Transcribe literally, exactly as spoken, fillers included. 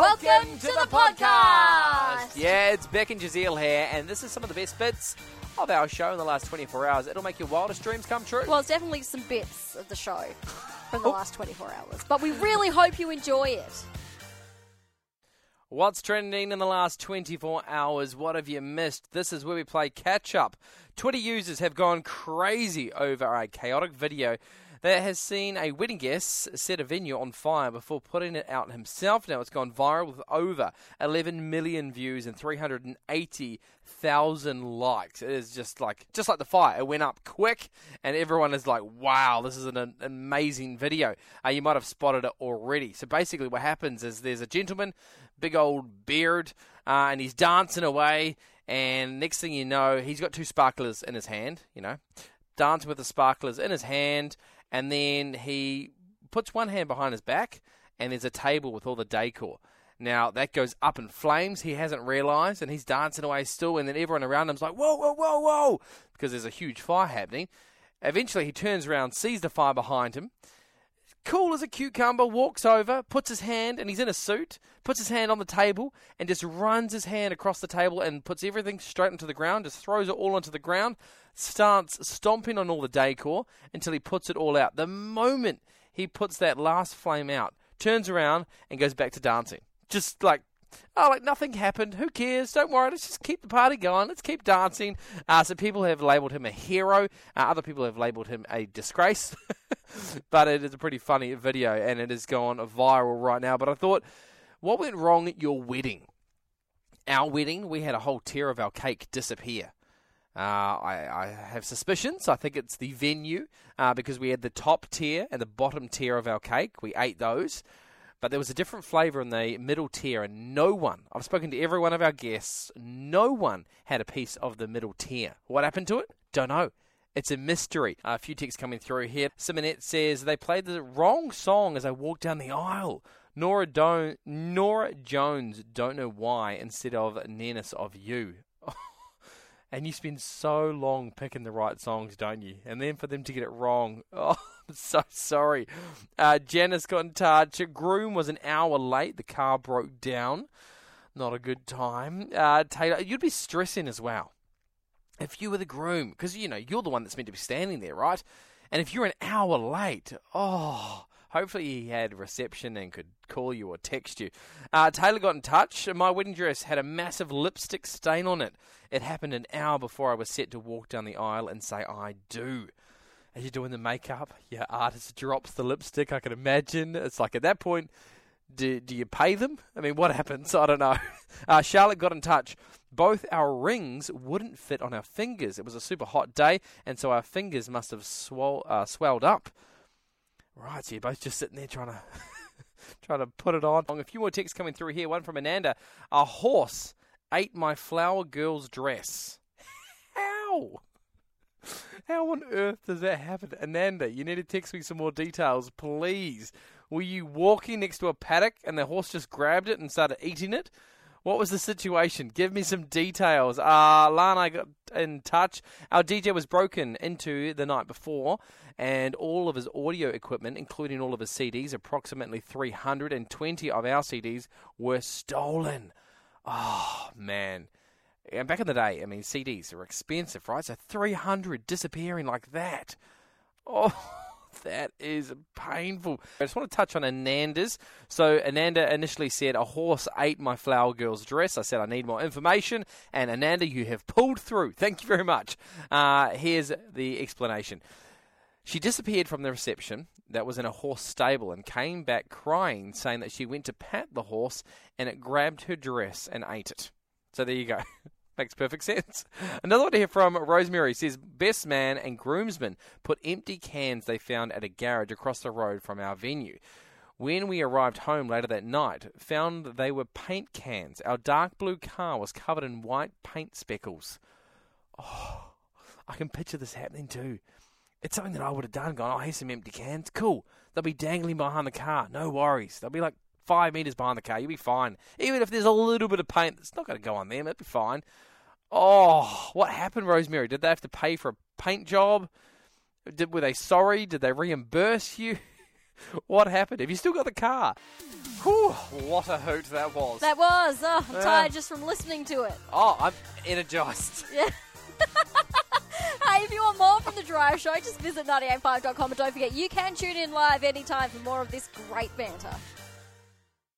Welcome to the podcast! Yeah, it's Beck and Giselle here, and this is some of the best bits of our show in the last twenty-four hours. It'll make your wildest dreams come true. Well, it's definitely some bits of the show from the last twenty-four hours, but we really hope you enjoy it. What's trending in the last twenty-four hours? What have you missed? This is where we play catch-up. Twitter users have gone crazy over a chaotic video that has seen a wedding guest set a venue on fire before putting it out himself. Now it's gone viral with over eleven million views and three hundred eighty thousand likes. It is just like just like the fire. It went up quick, and everyone is like, wow, this is an, an amazing video. Uh, you might have spotted it already. So basically what happens is there's a gentleman, big old beard, uh, and he's dancing away, and next thing you know, he's got two sparklers in his hand, you know, dancing with the sparklers in his hand. And then he puts one hand behind his back, and there's a table with all the decor. Now, that goes up in flames. He hasn't realised, and he's dancing away still, and then everyone around him's like, whoa, whoa, whoa, whoa, because there's a huge fire happening. Eventually, he turns around, sees the fire behind him, cool as a cucumber, walks over, puts his hand, and he's in a suit, puts his hand on the table, and just runs his hand across the table and puts everything straight into the ground, just throws it all onto the ground, starts stomping on all the decor until he puts it all out. The moment he puts that last flame out, turns around and goes back to dancing. Just like, oh, like nothing happened. Who cares? Don't worry. Let's just keep the party going. Let's keep dancing. Uh, so people have labelled him a hero. Uh, other people have labelled him a disgrace. But it is a pretty funny video, and it has gone viral right now. But I thought, what went wrong at your wedding? Our wedding, we had a whole tier of our cake disappear. Uh, I, I have suspicions. I think it's the venue uh, because we had the top tier and the bottom tier of our cake. We ate those. But there was a different flavour in the middle tier, and no one, I've spoken to every one of our guests, no one had a piece of the middle tier. What happened to it? Don't know. It's a mystery. Uh, a few texts coming through here. Simonette says, they played the wrong song as I walked down the aisle. Nora, Don- Nora Jones, don't know why, instead of Nearness of You. And you spend so long picking the right songs, don't you? And then for them to get it wrong, oh, I'm so sorry. Uh, Janice got in touch. Groom was an hour late. The car broke down. Not a good time. Uh, Taylor, you'd be stressing as well if you were the groom, because, you know, you're the one that's meant to be standing there, right? And if you're an hour late, oh, hopefully he had reception and could call you or text you. Uh, Taylor got in touch. My wedding dress had a massive lipstick stain on it. It happened an hour before I was set to walk down the aisle and say, I do. As you're doing the makeup, your artist drops the lipstick, I can imagine. It's like at that point, do, do you pay them? I mean, what happens? I don't know. Uh, Charlotte got in touch. Both our rings wouldn't fit on our fingers. It was a super hot day, and so our fingers must have swell, uh, swelled up. Right, so you're both just sitting there trying to trying to put it on. A few more texts coming through here. One from Ananda. A horse ate my flower girl's dress. How? How on earth does that happen? Ananda, you need to text me some more details, please. Were you walking next to a paddock and the horse just grabbed it and started eating it? What was the situation? Give me some details. Uh, Lana got in touch. Our D J was broken into the night before, and all of his audio equipment, including all of his C Ds, approximately three hundred twenty of our C Ds, were stolen. Oh, man. And back in the day, I mean, C Ds are expensive, right? So three hundred disappearing like that. Oh, that is painful. I just want to touch on Ananda's. So Ananda initially said, a horse ate my flower girl's dress. I said, I need more information. And Ananda, you have pulled through. Thank you very much. Uh, here's the explanation. She disappeared from the reception that was in a horse stable and came back crying, saying that she went to pat the horse and it grabbed her dress and ate it. So there you go. Makes perfect sense. Another one to hear from Rosemary says, best man and groomsman put empty cans they found at a garage across the road from our venue. When we arrived home later that night, found they were paint cans. Our dark blue car was covered in white paint speckles. Oh, I can picture this happening too. It's something that I would have done, gone, oh, here's some empty cans. Cool. They'll be dangling behind the car. No worries. They'll be like five metres behind the ar. You'll be fine. Even if there's a little bit of paint, it's not going to go on them. It'll be fine. Oh, what happened, Rosemary? Did they have to pay for a paint job? Did, were they sorry? Did they reimburse you? What happened? Have you still got the car? Whew, what a hoot that was. That was. Oh, I'm Yeah. tired just from listening to it. Oh, I'm energised. Yeah. Hey, if you want more from The Drive Show, just visit ninety eight point five dot com and don't forget you can tune in live anytime for more of this great banter.